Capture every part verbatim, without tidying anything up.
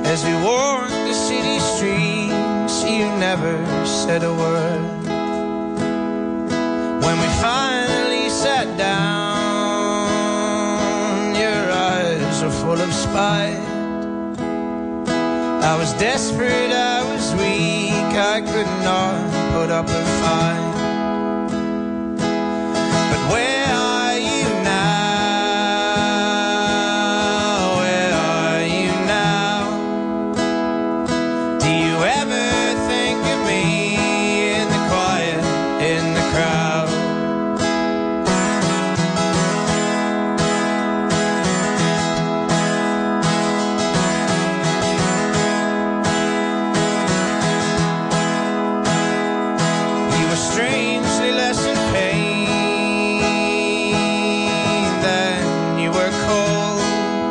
As we walked the city streets, you never said a word. When we finally sat down, your eyes were full of spite. I was desperate, I was weak, I could not put up a fight. But where are you now? Where are you now? Do you ever think of me in the quiet, in the crowd? Strangely less in pain than you were cold,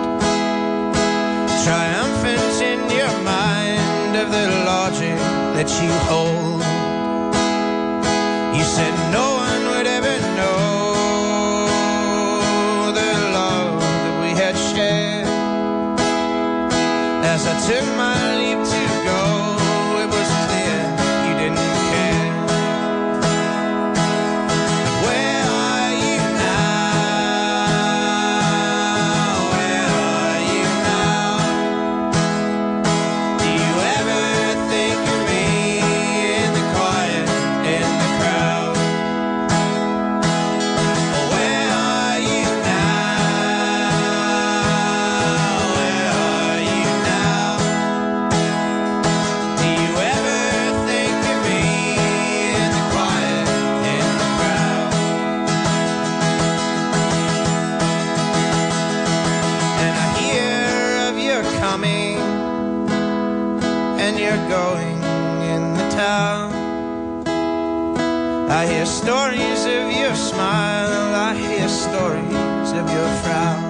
triumphant in your mind of the logic that you hold. You said no one would ever know the love that we had shared. As I took my leave to go, it was clear you didn't care. Going in the town, I hear stories of your smile, I hear stories of your frown.